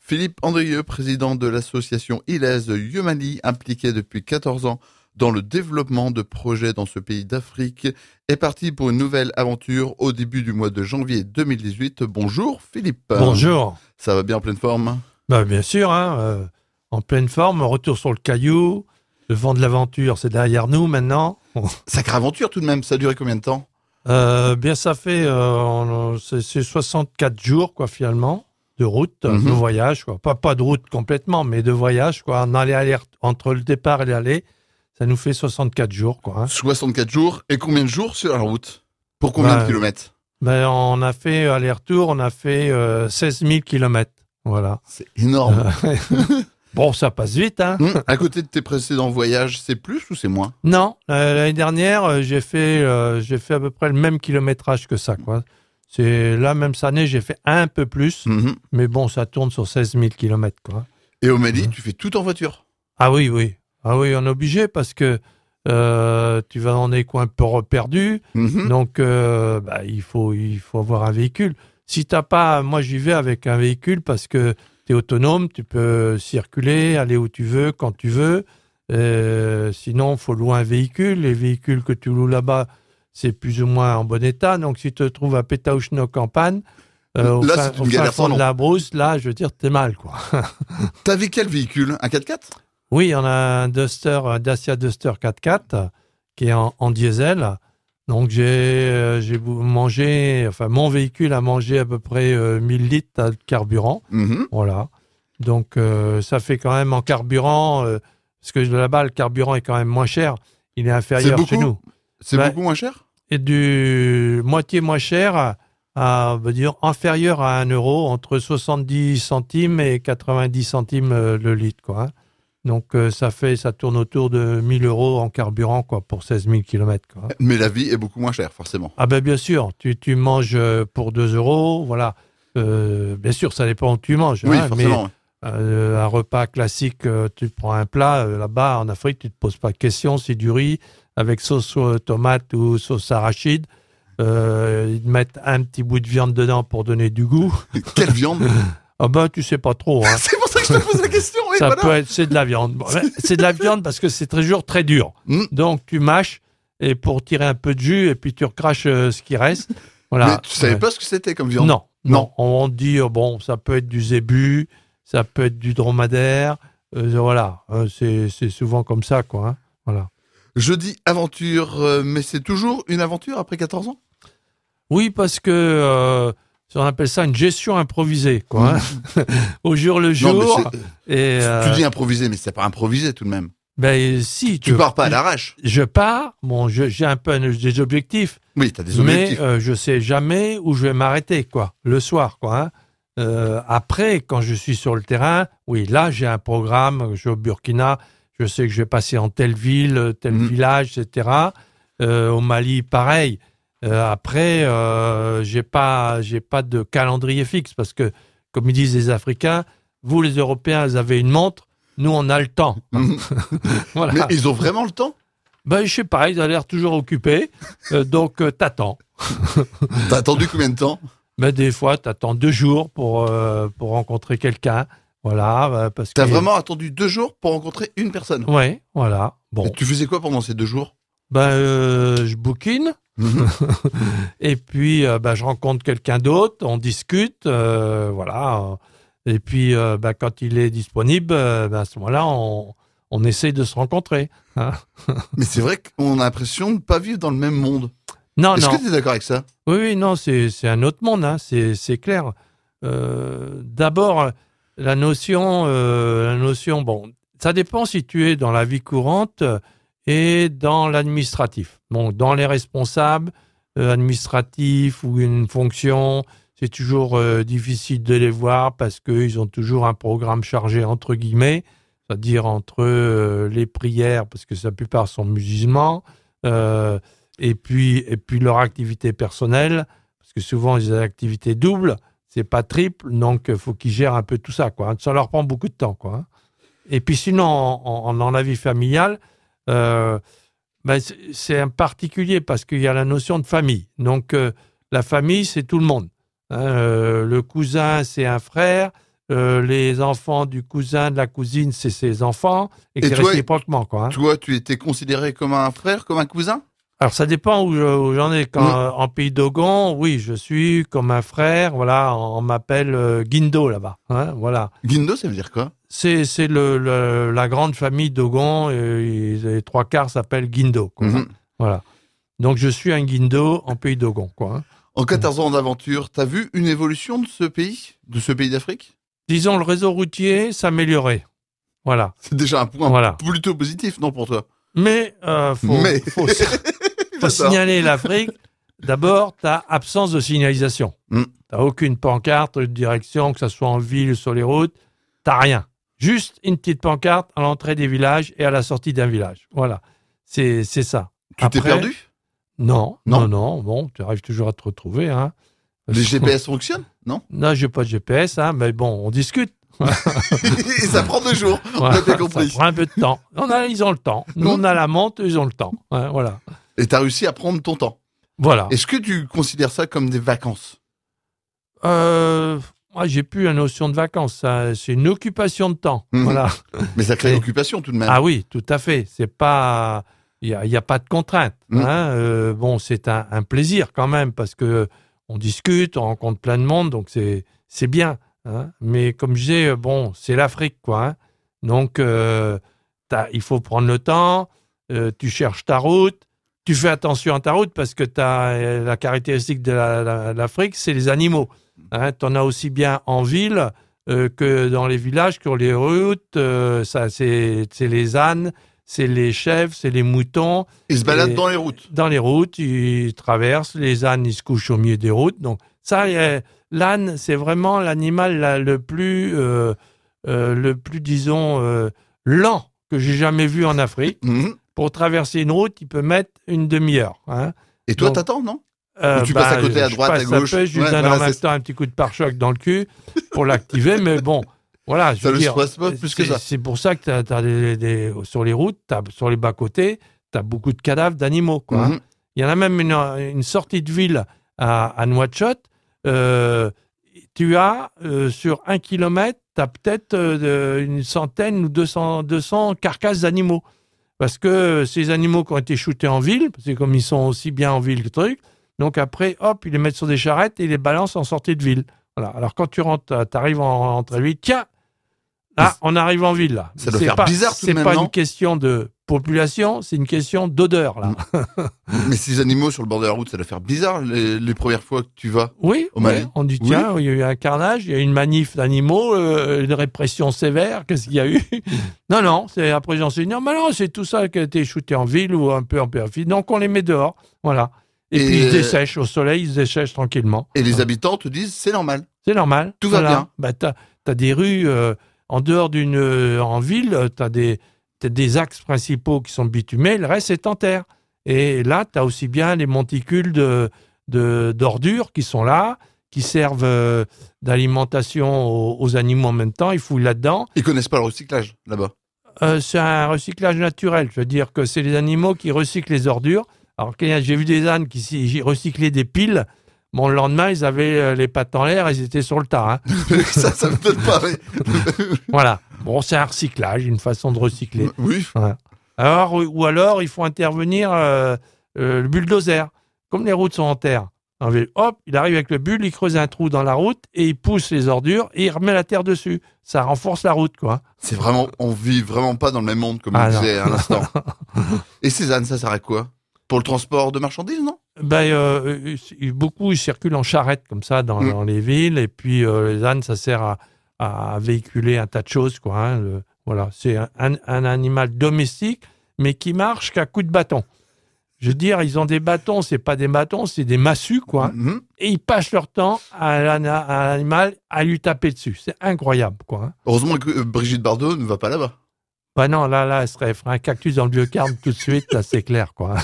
Philippe Andrieux, président de l'association Ilez Yemani, impliqué depuis 14 ans dans le développement de projets dans ce pays d'Afrique, est parti pour une nouvelle aventure au début du mois de janvier 2018. Bonjour Philippe. Bonjour. Ça va bien en pleine forme? Bien sûr, en pleine forme, retour sur le caillou, le vent de l'aventure, c'est derrière nous maintenant. Sacrée aventure tout de même, ça a duré combien de temps? Ça fait c'est 64 jours quoi finalement de route, de voyage quoi. Pas de route complètement, mais de voyage quoi. On allait aller entre le départ et l'aller, ça nous fait 64 jours quoi. 64 jours et combien de jours sur la route? Pour combien de kilomètres? On a fait aller-retour, on a fait 16 000 kilomètres. Voilà. C'est énorme. Bon, ça passe vite, hein. À côté de tes précédents voyages, c'est plus ou c'est moins? Non, l'année dernière, j'ai fait à peu près le même kilométrage que ça, quoi. C'est là, même cette année, j'ai fait un peu plus, mais bon, ça tourne sur 16 000 kilomètres, quoi. Et au Mali, tu fais tout en voiture? Ah oui. Ah oui, on est obligé parce que tu vas dans des coins peu perdus, donc il faut avoir un véhicule. Si t'as pas, moi j'y vais avec un véhicule parce que tu es autonome, tu peux circuler, aller où tu veux, quand tu veux. Sinon, il faut louer un véhicule. Les véhicules que tu loues là-bas, c'est plus ou moins en bon état. Donc, si tu te trouves à Pétaouchnok en panne, au fin fond de la brousse, là, je veux dire, t'es mal, quoi. T'avais quel véhicule? Un 4x4? Oui, on a un Dacia Duster 4x4 qui est en diesel. Donc, j'ai mangé, mon véhicule a mangé à peu près 1000 litres de carburant. Voilà. Donc, ça fait quand même en carburant, parce que là-bas, le carburant est quand même moins cher. Il est inférieur chez nous. C'est beaucoup moins cher? Et du moitié moins cher inférieur à 1 euro, entre 70 centimes et 90 centimes le litre, quoi. Donc, ça tourne autour de 1 000 euros en carburant, quoi, pour 16 000 kilomètres, quoi. Mais la vie est beaucoup moins chère, forcément. Ah bien sûr, tu manges pour 2 euros, voilà. Bien sûr, ça dépend où tu manges. Oui, forcément. Mais un repas classique, tu prends un plat, là-bas, en Afrique, tu te poses pas de questions, c'est du riz avec sauce tomate ou sauce arachide. Ils te mettent un petit bout de viande dedans pour donner du goût. Quelle viande? Tu sais pas trop, hein. C'est pour ça que je te pose la question. Oui, c'est de la viande. C'est de la viande parce que c'est toujours très dur. Donc tu mâches et pour tirer un peu de jus et puis tu recraches ce qui reste. Voilà. Mais tu savais pas ce que c'était comme viande? Non. On dit ça peut être du zébu, ça peut être du dromadaire. Voilà. C'est souvent comme ça, quoi. Hein. Voilà. Je dis aventure, mais c'est toujours une aventure après 14 ans? Oui, parce que on appelle ça une gestion improvisée, quoi. Hein. Au jour le jour. Non, tu dis improvisé, mais c'est pas improvisé tout de même. Si. Tu pars pas à l'arrache. Je pars. Bon, j'ai un peu des objectifs. Oui, t'as des objectifs. Mais je sais jamais où je vais m'arrêter, quoi. Le soir, quoi. Hein. Après, quand je suis sur le terrain, oui, là, j'ai un programme. Je suis au Burkina. Je sais que je vais passer en telle ville, tel village, etc. Au Mali, pareil. Après, j'ai pas de calendrier fixe parce que, comme ils disent les Africains, vous les Européens, vous avez une montre, nous on a le temps. Voilà. Mais ils ont vraiment le temps? Je sais pas, ils ont l'air toujours occupés, donc t'attends. T'as attendu combien de temps? Des fois, t'attends 2 jours pour rencontrer quelqu'un. Voilà, parce que. T'as vraiment attendu 2 jours pour rencontrer une personne? Ouais, voilà. Bon. Et tu faisais quoi pendant ces 2 jours? Je bouquine. Et puis je rencontre quelqu'un d'autre, on discute, voilà. Et puis quand il est disponible, à ce moment-là, on essaye de se rencontrer. Hein. Mais c'est vrai qu'on a l'impression de ne pas vivre dans le même monde. Non. Est-ce que tu es d'accord avec ça? Oui, non, c'est un autre monde, hein, c'est clair. D'abord, la notion, bon, ça dépend si tu es dans la vie courante et dans l'administratif. Bon, dans les responsables administratifs ou une fonction, c'est toujours difficile de les voir parce qu'ils ont toujours un programme chargé entre guillemets, c'est-à-dire entre les prières, parce que la plupart sont musulmans, et puis leur activité personnelle, parce que souvent ils ont des activités doubles, c'est pas triple, donc il faut qu'ils gèrent un peu tout ça, quoi. Ça leur prend beaucoup de temps, quoi. Et puis sinon, dans la vie familiale, c'est un particulier parce qu'il y a la notion de famille. Donc, la famille, c'est tout le monde. Hein, le cousin, c'est un frère. les enfants du cousin, de la cousine, c'est ses enfants, et Et c'est toi, réciproquement, quoi. Hein. Toi, tu étais considéré comme un frère, comme un cousin? Alors, ça dépend où j'en ai. En pays d'Ogon, oui, je suis comme un frère. Voilà, on m'appelle Guindo là-bas. Hein, voilà. Guindo, ça veut dire quoi? C'est la grande famille d'Ogon. Et les trois quarts s'appellent Guindo. Quoi, hein. Voilà. Donc, je suis un Guindo en pays d'Ogon. Quoi, hein. En 14 ans d'aventure, t'as vu une évolution de ce pays d'Afrique? Disons, le réseau routier s'améliorait. Voilà. C'est déjà un point Voilà. plutôt positif, non, pour toi? Mais faut signaler l'Afrique. D'abord, tu as absence de signalisation. Tu n'as aucune pancarte de direction, que ce soit en ville ou sur les routes. Tu n'as rien. Juste une petite pancarte à l'entrée des villages et à la sortie d'un village. Voilà. C'est ça. Tu t'es perdu? Non. Bon, tu arrives toujours à te retrouver. Hein. Les GPS fonctionnent? Non? Non, j'ai pas de GPS, hein, mais bon, on discute. Et ça prend 2 jours, on a bien compris. Ça prend un peu de temps. Ils ont le temps. Nous, on a la montre, ils ont le temps. Hein, voilà. Et tu as réussi à prendre ton temps. Voilà. Est-ce que tu considères ça comme des vacances? Moi, j'ai plus la notion de vacances. Ça, c'est une occupation de temps. Voilà. Mais ça crée l'occupation tout de même. Ah oui, tout à fait. C'est pas, il y a pas de contrainte. Hein. Bon, c'est un plaisir quand même parce que on discute, on rencontre plein de monde, donc c'est bien. Hein. Mais comme je disais, bon, c'est l'Afrique, quoi. Hein. Donc, il faut prendre le temps. Tu cherches ta route. Tu fais attention à ta route parce que la caractéristique de l'Afrique, c'est les animaux. Hein, tu en as aussi bien en ville que dans les villages, que les routes. Ça, c'est les ânes, c'est les chèvres, c'est les moutons. Ils se baladent dans les routes. Dans les routes, ils traversent. Les ânes, ils se couchent au milieu des routes. Donc ça, l'âne, c'est vraiment l'animal le plus, disons, lent que j'ai jamais vu en Afrique. Pour traverser une route, il peut mettre une demi-heure. Hein. Et toi, t'attends, non? Ou tu passes à côté, à droite, à gauche? Je lui donne en même temps un petit coup de pare-choc dans le cul pour l'activer, mais bon, voilà. Ça ne se passe pas plus que ça. C'est pour ça que sur les routes, sur les bas-côtés, tu as beaucoup de cadavres d'animaux. Quoi, hein. Il y en a même une sortie de ville à Nouakchott. Tu as, sur 1 kilomètre, tu as peut-être une centaine ou 200 carcasses d'animaux. Parce que ces animaux qui ont été shootés en ville, c'est comme ils sont aussi bien en ville que truc, donc après, hop, ils les mettent sur des charrettes et ils les balancent en sortie de ville. Voilà. Alors quand tu rentres, tu arrives en entrée de ville, tiens, là, on arrive en ville. Là. Ça doit faire bizarre tout de même, c'est pas non? une question de population, c'est une question d'odeur, là. Mais ces animaux sur le bord de la route, ça doit faire bizarre les premières fois que tu vas au Mali. On dit, tiens, il y a eu un carnage, il y a eu une manif d'animaux, une répression sévère, qu'est-ce qu'il y a eu? Non, c'est après j'en sais, non, c'est tout ça qui a été shooté en ville ou un peu en périphérie, donc on les met dehors, voilà. Et puis ils se dessèchent au soleil, ils se dessèchent tranquillement. Et les habitants te disent, c'est normal. C'est normal. Tout va bien. Bah, t'as des rues, en dehors en ville, t'as des axes principaux qui sont bitumés, le reste est en terre. Et là, tu as aussi bien les monticules d'ordures qui sont là, qui servent d'alimentation aux animaux en même temps. Ils fouillent là-dedans. Ils connaissent pas le recyclage, là-bas? C'est un recyclage naturel. Je veux dire que c'est les animaux qui recyclent les ordures. Alors, j'ai vu des ânes qui recyclaient des piles. Bon, le lendemain, ils avaient les pattes en l'air, ils étaient sur le tas. Hein. ça me donne pas. Voilà. Bon, c'est un recyclage, une façon de recycler. Oui. Voilà. Alors, il faut intervenir le bulldozer. Comme les routes sont en terre, hop, il arrive avec le bulle, il creuse un trou dans la route et il pousse les ordures et il remet la terre dessus. Ça renforce la route, quoi. C'est vraiment, on vit vraiment pas dans le même monde, comme on disait à l'instant. Et ces ânes, ça sert à quoi? Pour le transport de marchandises, non? Beaucoup, ils circulent en charrette, comme ça, dans les villes. Et puis, les ânes, ça sert à véhiculer un tas de choses, quoi. Hein. Voilà, c'est un animal domestique, mais qui marche qu'à coups de bâton. Je veux dire, ils ont des bâtons, c'est pas des bâtons, c'est des massues, quoi. Et ils passent leur temps à l'animal à lui taper dessus. C'est incroyable, quoi. Hein. Heureusement que Brigitte Bardot ne va pas là-bas. Bah non, là, elle ferait un cactus dans le vieux Carme tout de suite, là, c'est clair, quoi.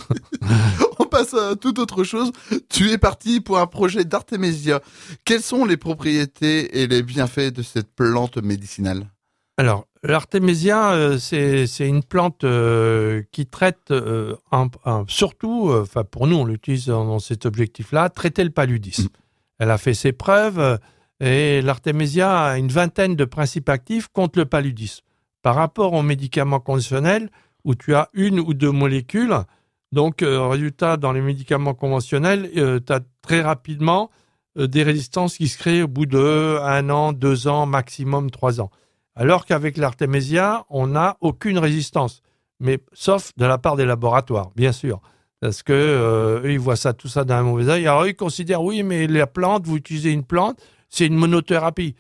On passe à toute autre chose. Tu es parti pour un projet d'Artémisia. Quelles sont les propriétés et les bienfaits de cette plante médicinale? Alors, l'artémisia, c'est une plante qui traite, surtout, pour nous, on l'utilise dans cet objectif-là, traiter le paludisme. Elle a fait ses preuves. Et l'Artémisia a une vingtaine de principes actifs contre le paludisme. Par rapport aux médicaments conventionnels, où tu as une ou deux molécules, donc résultat, dans les médicaments conventionnels, tu as très rapidement des résistances qui se créent au bout de 1 an, 2 ans, maximum 3 ans. Alors qu'avec l'Artémisia, on n'a aucune résistance, mais sauf de la part des laboratoires, bien sûr. Parce que eux, ils voient tout ça d'un mauvais œil. Alors, ils considèrent, oui, mais la plante, vous utilisez une plante, c'est une monothérapie.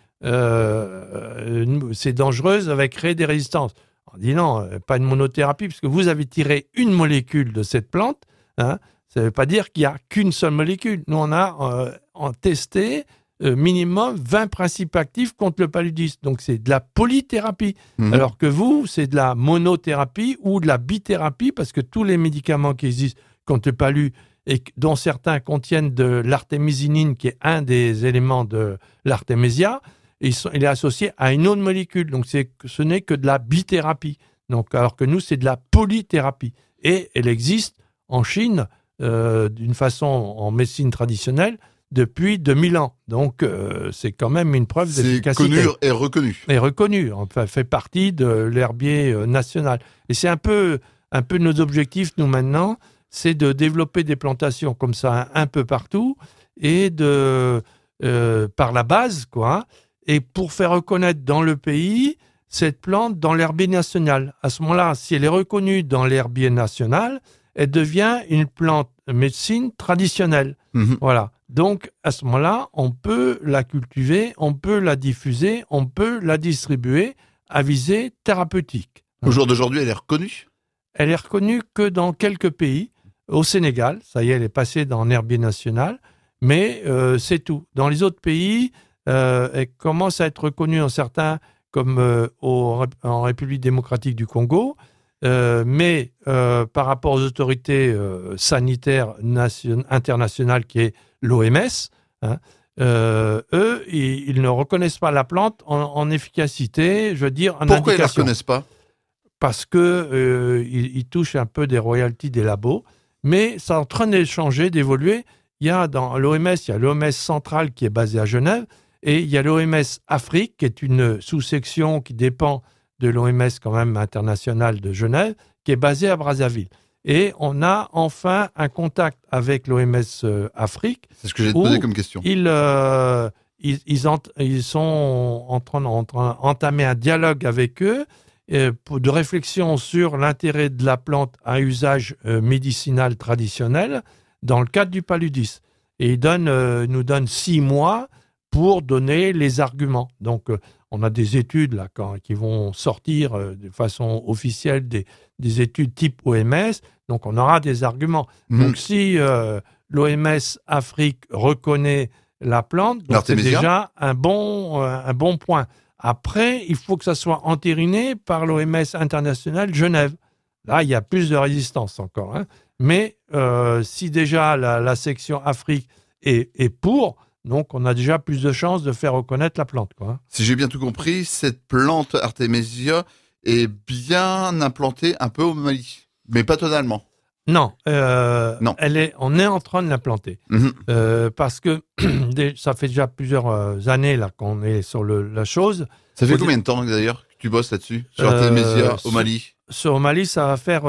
C'est dangereux, ça va créer des résistances. On dit non, pas une monothérapie, parce que vous avez tiré une molécule de cette plante. Hein, ça ne veut pas dire qu'il n'y a qu'une seule molécule. Nous, on a testé minimum 20 principes actifs contre le paludisme. Donc, c'est de la polythérapie. Alors que vous, c'est de la monothérapie ou de la bithérapie, parce que tous les médicaments qui existent contre le paludisme, et dont certains contiennent de l'artémisinine, qui est un des éléments de l'artémisia, il est associé à une autre molécule. Donc, ce n'est que de la bithérapie. Donc, alors que nous, c'est de la polythérapie. Et elle existe en Chine, d'une façon en médecine traditionnelle, depuis 2000 ans. Donc, c'est quand même une preuve d'efficacité. C'est connu et reconnu. Et reconnu. Enfin, fait partie de l'herbier national. Et c'est un peu nos objectifs, nous, maintenant, c'est de développer des plantations comme ça un peu partout et par la base, quoi. Et pour faire reconnaître dans le pays cette plante dans l'herbier national. À ce moment-là, si elle est reconnue dans l'herbier national, elle devient une plante médecine traditionnelle. Voilà. Donc, à ce moment-là, on peut la cultiver, on peut la diffuser, on peut la distribuer à visée thérapeutique. Au jour d'aujourd'hui, elle est reconnue ? Elle est reconnue que dans quelques pays. Au Sénégal, ça y est, elle est passée dans l'herbier national, mais c'est tout. Dans les autres pays, elle commence à être reconnue en certains, comme en République démocratique du Congo, mais par rapport aux autorités sanitaires internationales, qui est l'OMS, hein, eux, ils ne reconnaissent pas la plante en efficacité, je veux dire, en indication. Pourquoi ils ne la reconnaissent pas ? Parce qu'ils touchent un peu des royalties des labos, mais ça est en train de changer, d'évoluer. Il y a dans l'OMS, il y a l'OMS centrale qui est basée à Genève, et il y a l'OMS Afrique, qui est une sous-section qui dépend de l'OMS quand même internationale de Genève, qui est basée à Brazzaville. Et on a enfin un contact avec l'OMS Afrique. C'est ce que j'ai posé comme question. Ils sont en train d'entamer un dialogue avec eux, de réflexion sur l'intérêt de la plante à usage médicinal traditionnel dans le cadre du paludisme. Et ils nous donnent 6 mois pour donner les arguments. Donc, on a des études là, qui vont sortir de façon officielle, des études type OMS. Donc, on aura des arguments. Donc, si l'OMS Afrique reconnaît la plante, donc c'est déjà un bon point. Après, il faut que ça soit entériné par l'OMS internationale Genève. Là, il y a plus de résistance encore. Hein. Mais si déjà la section Afrique est pour, donc on a déjà plus de chances de faire reconnaître la plante. Quoi. Si j'ai bien tout compris, cette plante Artémisia est bien implantée un peu au Mali, mais pas totalement. Non, non. On est en train de l'implanter. Parce que ça fait déjà plusieurs années là, qu'on est sur la chose. Ça fait combien de temps d'ailleurs que tu bosses là-dessus, sur Artémisia au Mali ? Sur au Mali, ça va faire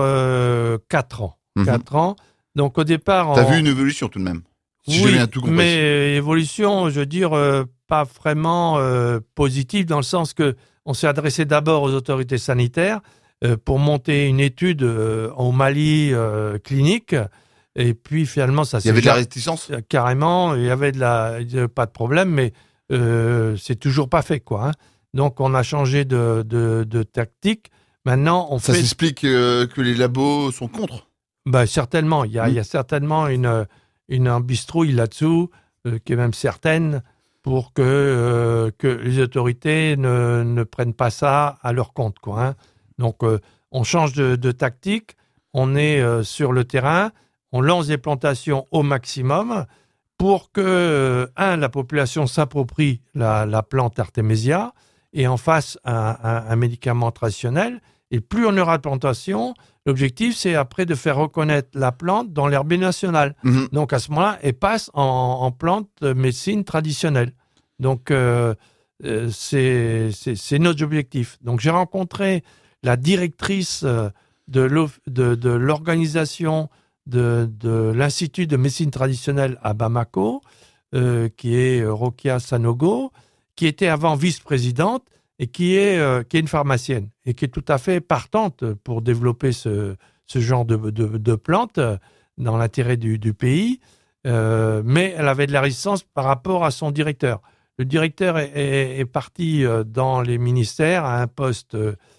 4 ans. 4 ans. Donc au départ... Tu as vu une évolution tout de même, si j'ai bien tout compris. Mais évolution, je veux dire, pas vraiment positive, dans le sens que on s'est adressé d'abord aux autorités sanitaires pour monter une étude au Mali clinique. Et puis finalement, ça s'est... Il y avait de la réticence ? Carrément, il y avait pas de problème, mais c'est toujours pas fait, quoi. Hein. Donc on a changé de tactique. Maintenant, ça s'explique que les labos sont contre ? Ben, certainement. Il y a certainement une embistrouille là-dessous, qui est même certaine, pour que les autorités ne prennent pas ça à leur compte, quoi. Hein. Donc, on change de tactique, on est sur le terrain, on lance des plantations au maximum pour que, la population s'approprie la plante Artémisia et en fasse un médicament traditionnel. Et plus on aura de plantations, l'objectif, c'est après de faire reconnaître la plante dans l'herbier national. Donc, à ce moment-là, elle passe en plante médecine traditionnelle. Donc, c'est notre objectif. Donc, j'ai rencontré la directrice de l'organisation de l'Institut de médecine traditionnelle à Bamako, qui est Rokia Sanogo, qui était avant vice-présidente et qui est une pharmacienne et qui est tout à fait partante pour développer ce genre de plantes dans l'intérêt du pays. Mais elle avait de la résistance par rapport à son directeur. Le directeur est parti dans les ministères à un poste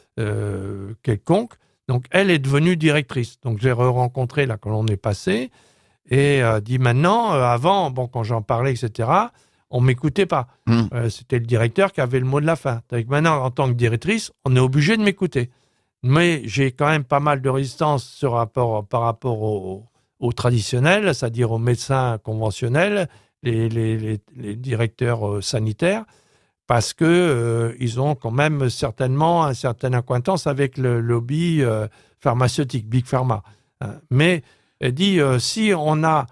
quelconque. Donc, elle est devenue directrice. Donc, j'ai rencontré là quand on est passé et dit maintenant, avant, quand j'en parlais, etc., on ne m'écoutait pas. C'était le directeur qui avait le mot de la fin. Donc, maintenant, en tant que directrice, on est obligé de m'écouter. Mais j'ai quand même pas mal de résistance par rapport aux traditionnels, c'est-à-dire aux médecins conventionnels, les directeurs sanitaires, parce que ils ont quand même certainement une certaine acquaintance avec le lobby pharmaceutique, Big Pharma. Mais elle dit, si on a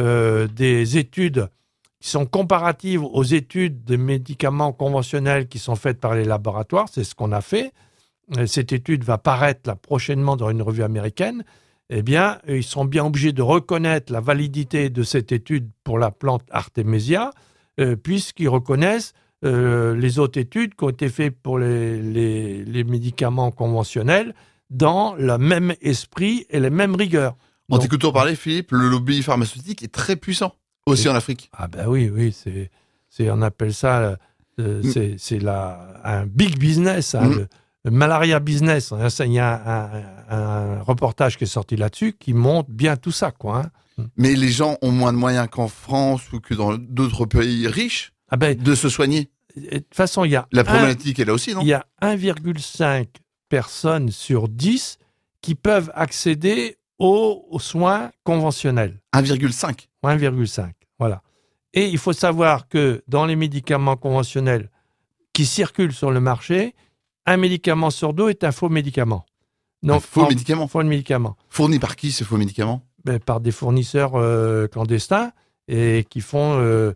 des études qui sont comparatives aux études de médicaments conventionnels qui sont faites par les laboratoires, c'est ce qu'on a fait. Cette étude va paraître là, prochainement dans une revue américaine. Eh bien, ils sont bien obligés de reconnaître la validité de cette étude pour la plante Artemisia, puisqu'ils reconnaissent les autres études qui ont été faites pour les médicaments conventionnels dans le même esprit et les mêmes rigueurs. En t'écoutant parler, Philippe, le lobby pharmaceutique est très puissant, aussi en Afrique. Ah ben oui, on appelle ça, c'est un big business, le malaria business. Il y a un reportage qui est sorti là-dessus qui montre bien tout ça, quoi. Mais les gens ont moins de moyens qu'en France ou que dans d'autres pays riches de se soigner. De toute façon, il y a... La problématique est là aussi, non ? Il y a 1,5 personnes sur 10 qui peuvent accéder aux soins conventionnels. 1,5 ? 1,5, voilà. Et il faut savoir que dans les médicaments conventionnels qui circulent sur le marché, un médicament sur deux est un faux médicament. Donc, faux médicament. Fourni par qui, ce faux médicament ? Par des fournisseurs clandestins et qui font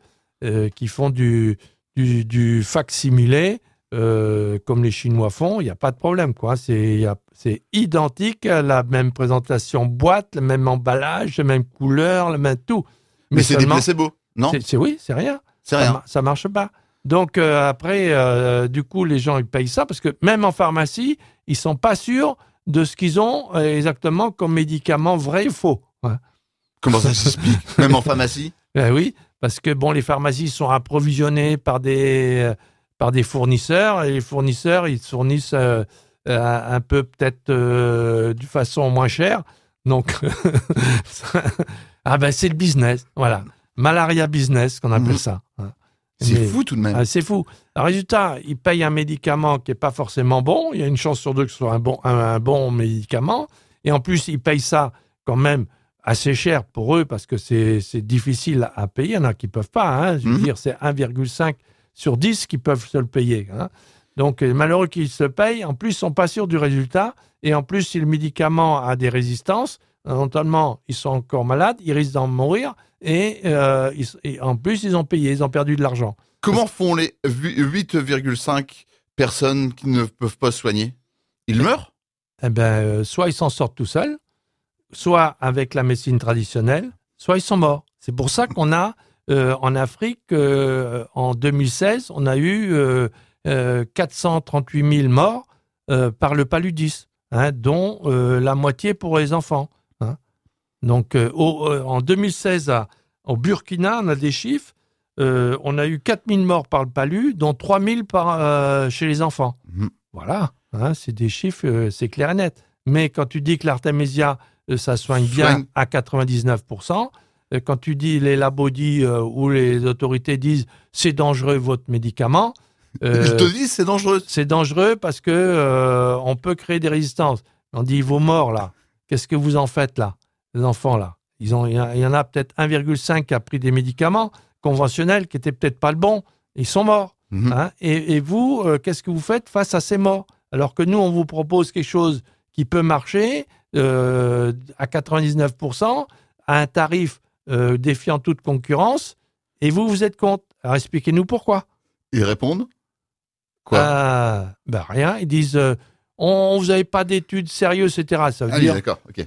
du fac-similé comme les Chinois font. Il n'y a pas de problème, quoi. C'est identique, la même présentation boîte, le même emballage, la même couleur, le même tout. Mais c'est des placebos, non ? Oui, c'est rien. C'est rien. Ça marche pas. Donc après, du coup, les gens ils payent ça parce que même en pharmacie, ils sont pas sûrs de ce qu'ils ont exactement comme médicament vrai ou faux. Ouais. Comment ça s'explique ? Même en pharmacie ? Oui, parce que les pharmacies sont approvisionnées par des fournisseurs et les fournisseurs ils fournissent un peu peut-être de façon moins chère. Donc c'est le business, voilà, malaria business qu'on appelle ça. C'est fou tout de même. C'est fou. Le résultat, ils payent un médicament qui n'est pas forcément bon. Il y a une chance sur deux que ce soit un bon médicament. Et en plus, ils payent ça quand même assez cher pour eux parce que c'est difficile à payer. Il y en a qui ne peuvent pas. Je veux dire, c'est 1,5 sur 10 qui peuvent se le payer. Donc, malheureux qu'ils se payent. En plus, ils ne sont pas sûrs du résultat. Et en plus, si le médicament a des résistances, notamment, ils sont encore malades, ils risquent d'en mourir. Et en plus, ils ont payé, ils ont perdu de l'argent. Comment font les 8,5 personnes qui ne peuvent pas se soigner ? Ils meurent ? Soit ils s'en sortent tout seuls, soit avec la médecine traditionnelle, soit ils sont morts. C'est pour ça qu'on a, en Afrique, en 2016, on a eu 438 000 morts par le paludisme, dont la moitié pour les enfants. Donc, en 2016, au Burkina, on a des chiffres. On a eu 4 000 morts par le palu, dont 3 000 chez les enfants. Voilà, c'est des chiffres, c'est clair et net. Mais quand tu dis que l'Artemisia, ça soigne bien à 99%, quand tu dis les labos disent ou les autorités disent c'est dangereux votre médicament. Ils te disent c'est dangereux. C'est dangereux parce que on peut créer des résistances. On dit vos morts là, qu'est-ce que vous en faites là? Les enfants, là, il y en a peut-être 1,5 qui a pris des médicaments conventionnels qui n'étaient peut-être pas le bon. Ils sont morts. Et vous, qu'est-ce que vous faites face à ces morts ? Alors que nous, on vous propose quelque chose qui peut marcher à 99%, à un tarif défiant toute concurrence, et vous êtes contre. Alors expliquez-nous pourquoi. Ils répondent quoi? Rien. Ils disent vous n'avez pas d'études sérieuses, etc. Ça veut dire, oui, d'accord, ok.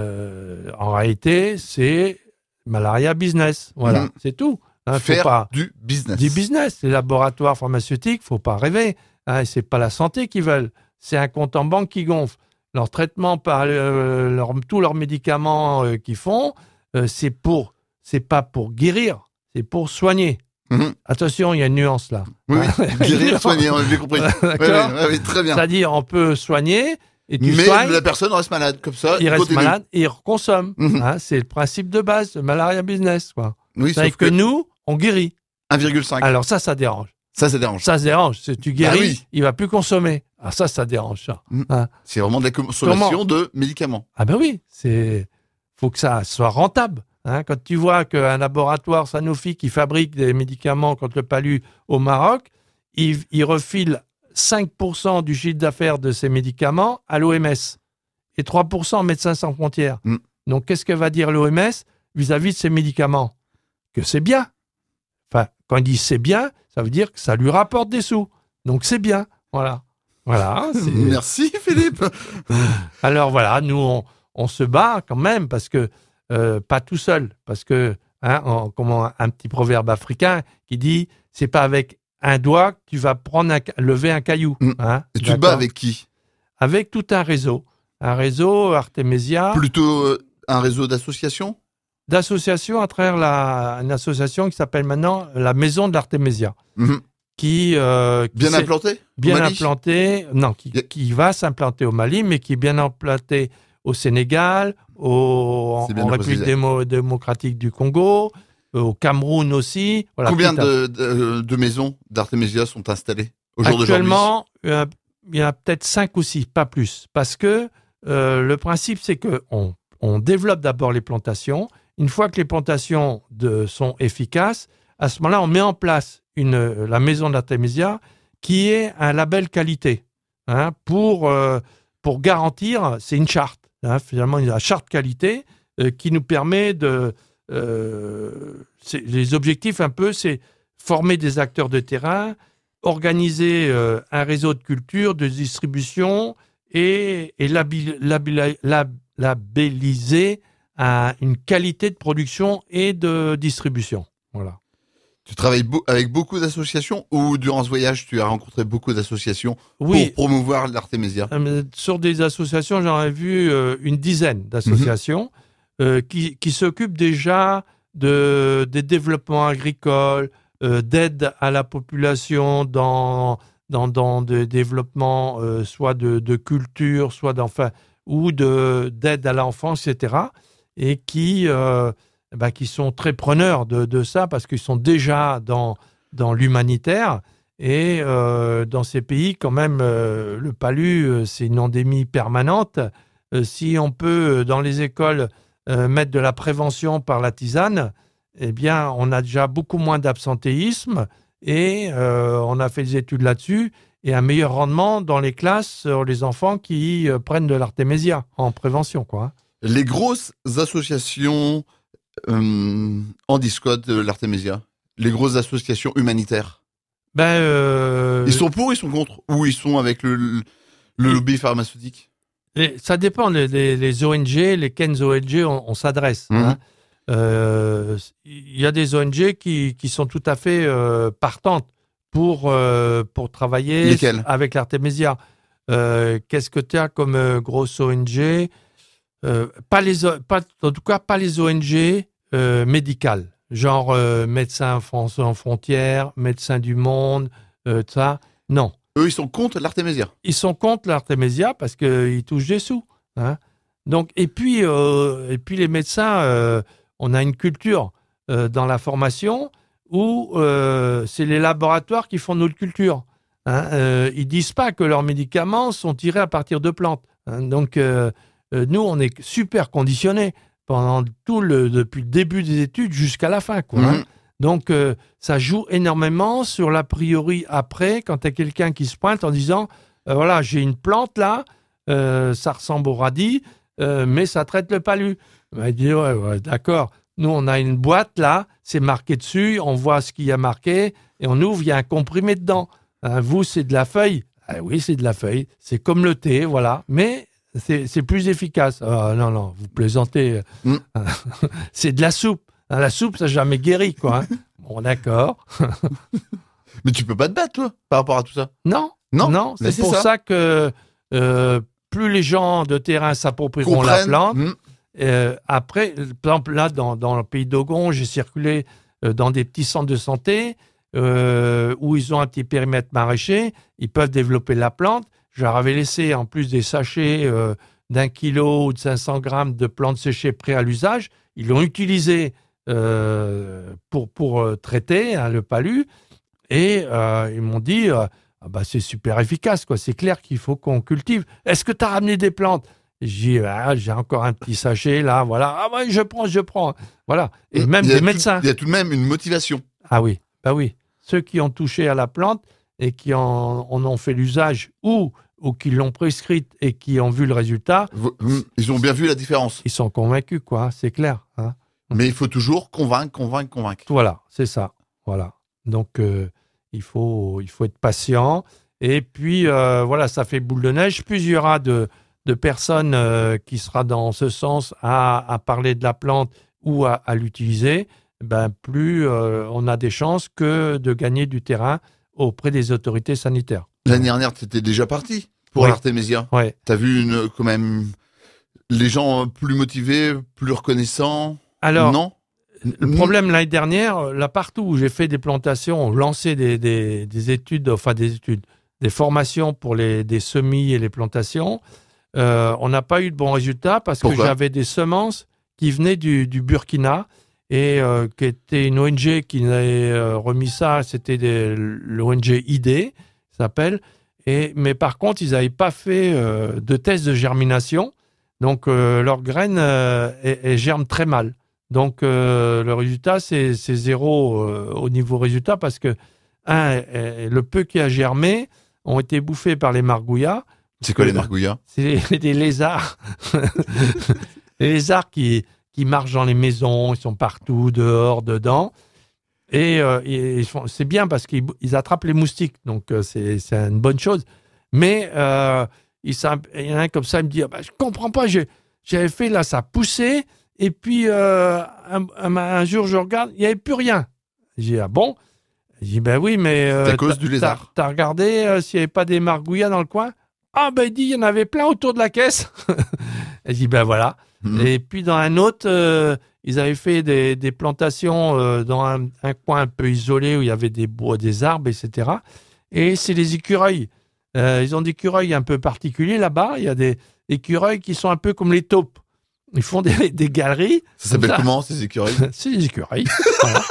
en réalité, c'est malaria business. Voilà, c'est tout. Faire du business. Du business. Les laboratoires pharmaceutiques, faut pas rêver. C'est pas la santé qu'ils veulent. C'est un compte en banque qui gonfle. Leur traitement par tous leurs médicaments qu'ils font, c'est pas pour guérir, c'est pour soigner. Attention, il y a une nuance là. Oui, guérir, soigner, j'ai compris. Oui, très bien. C'est-à-dire, on peut soigner et mais la personne reste malade, comme ça. Il reste malade et il reconsomme. C'est le principe de base de malaria business. Quoi. Oui, c'est que nous, on guérit. 1,5. Alors ça dérange. Ça dérange. Ça dérange. Si tu guéris, il va plus consommer. Ah, ça dérange, ça. C'est vraiment de la consommation de médicaments. Ah ben oui, faut que ça soit rentable. Quand tu vois qu'un laboratoire Sanofi qui fabrique des médicaments contre le palu au Maroc, il refile 5% du chiffre d'affaires de ces médicaments à l'OMS et 3% Médecins sans frontières. Donc, qu'est-ce que va dire l'OMS vis-à-vis de ces médicaments? Que c'est bien. Enfin, quand il dit c'est bien, ça veut dire que ça lui rapporte des sous. Donc, c'est bien. Voilà. Merci, Philippe. Alors, voilà, nous, on se bat quand même parce que, pas tout seul, parce que, comme un petit proverbe africain qui dit, c'est pas avec un doigt que tu vas lever un caillou. Et tu te bats avec qui? Avec tout un réseau Artemisia. Plutôt un réseau d'associations? D'associations à travers une association qui s'appelle maintenant la Maison de l'Artemisia. Qui bien implantée? Bien implantée, non, qui va s'implanter au Mali, mais qui est bien implantée au Sénégal, en République démocratique du Congo, au Cameroun aussi. Voilà, combien de maisons d'Artemisia sont installées au jour d'aujourd'hui? Actuellement, il y en a peut-être 5 ou 6, pas plus. Parce que le principe, c'est qu'on développe d'abord les plantations. Une fois que les plantations sont efficaces, à ce moment-là, on met en place la maison d'Artemisia qui est un label qualité pour garantir, c'est une charte, finalement une charte qualité qui nous permet les objectifs un peu, c'est former des acteurs de terrain, organiser un réseau de culture, de distribution et labelliser une qualité de production et de distribution. Voilà. Tu travailles avec beaucoup d'associations ou durant ce voyage, tu as rencontré beaucoup d'associations pour promouvoir l'Artemisia? Sur des associations, j'en ai vu une dizaine d'associations qui s'occupent déjà des développements agricoles, d'aide à la population dans des développements soit de culture, soit ou d'aide à l'enfance, etc. Et qui sont très preneurs de ça parce qu'ils sont déjà dans l'humanitaire. Et dans ces pays, quand même, le palu, c'est une endémie permanente. Si on peut, dans les écoles, mettre de la prévention par la tisane, eh bien, on a déjà beaucoup moins d'absentéisme et on a fait des études là-dessus et un meilleur rendement dans les classes sur les enfants qui prennent de l'Artemisia en prévention, quoi. Les grosses associations anti-squat de l'Artemisia, les grosses associations humanitaires, ils sont pour, ils sont contre, ou ils sont avec le lobby pharmaceutique? Ça dépend, les ONG, les Ken ONG, on s'adresse. Il y a des ONG qui sont tout à fait partantes pour travailler avec l'Artemisia. Qu'est-ce que tu as comme grosse ONG? En tout cas, pas les ONG médicales, genre Médecins sans frontières, Médecins du monde, ça. Non. Eux, ils sont contre l'Artemisia. Ils sont contre l'Artemisia parce qu'ils touchent des sous. Donc, et puis les médecins, on a une culture dans la formation où c'est les laboratoires qui font notre culture. Ils disent pas que leurs médicaments sont tirés à partir de plantes. Donc, nous, on est super conditionnés depuis le début des études jusqu'à la fin, quoi. Donc, ça joue énormément sur l'a priori après, quand tu as quelqu'un qui se pointe en disant voilà, j'ai une plante là, ça ressemble au radis, mais ça traite le palu. Il dit ouais, d'accord. Nous, on a une boîte là, c'est marqué dessus, on voit ce qu'il y a marqué et on ouvre, il y a un comprimé dedans. Vous, c'est de la feuille. Ah oui, c'est de la feuille. C'est comme le thé, voilà. Mais c'est plus efficace. Non, vous plaisantez. C'est de la soupe. La soupe, ça n'a jamais guéri, quoi. Bon, d'accord. Mais tu peux pas te battre, toi, par rapport à tout ça. Non. C'est pour ça que plus les gens de terrain s'approprieront la plante. Après, par exemple, là, dans le pays d'Ogon, j'ai circulé dans des petits centres de santé où ils ont un petit périmètre maraîcher. Ils peuvent développer la plante. Je leur avais laissé, en plus des sachets d'1 kilo ou de 500 grammes de plantes séchées prêtes à l'usage. Ils l'ont utilisé pour traiter le palu. Et ils m'ont dit, c'est super efficace, quoi. C'est clair qu'il faut qu'on cultive. Est-ce que tu as ramené des plantes? J'ai encore un petit sachet, là, voilà. Ah ouais, je prends. Voilà. Et même des médecins. Il y a tout de même une motivation. Ah oui, oui. Ceux qui ont touché à la plante et qui en ont fait l'usage ou qui l'ont prescrite et qui ont vu le résultat. Ils ont bien vu la différence. Ils sont convaincus, quoi, c'est clair. Hein. Mais il faut toujours convaincre. Voilà, c'est ça. Voilà. Donc, il faut être patient. Et puis, ça fait boule de neige. Plus il y aura de personnes qui sera dans ce sens à parler de la plante ou à l'utiliser, plus on a des chances que de gagner du terrain auprès des autorités sanitaires. L'année dernière, tu étais déjà parti pour l'Artémisia. Oui. Tu as vu quand même les gens plus motivés, plus reconnaissants? Alors, non. Le problème l'année dernière, là partout où j'ai fait des plantations, lancé des études, des formations pour des semis et les plantations, on n'a pas eu de bons résultats parce que j'avais des semences qui venaient du Burkina et qui était une ONG qui avait remis ça, c'était l'ONG ID, ça s'appelle. Mais par contre, ils n'avaient pas fait de tests de germination, donc leurs graines elles germent très mal. Donc le résultat, c'est 0 au niveau résultat parce que le peu qui a germé ont été bouffés par les margouillas. C'est quoi les margouillas? C'est des lézards. Les lézards qui marchent dans les maisons, ils sont partout, dehors, dedans. Et c'est bien parce qu'ils attrapent les moustiques, donc c'est une bonne chose. Mais il y en a un comme ça, il me dit je comprends pas, j'avais fait là, ça poussait, et puis un jour je regarde, il n'y avait plus rien. J'ai dit bon? J'ai dit oui, mais c'est à cause du lézard. T'as regardé s'il n'y avait pas des margouillas dans le coin? Il dit il y en avait plein autour de la caisse. J'ai dit voilà. Et puis dans un autre, ils avaient fait des plantations dans un coin un peu isolé où il y avait des bois, des arbres, etc. Et c'est les écureuils. Ils ont des écureuils un peu particuliers là-bas. Il y a des écureuils qui sont un peu comme les taupes. Ils font des galeries. Ça s'appelle comment, ces écureuils? C'est des écureuils. Voilà.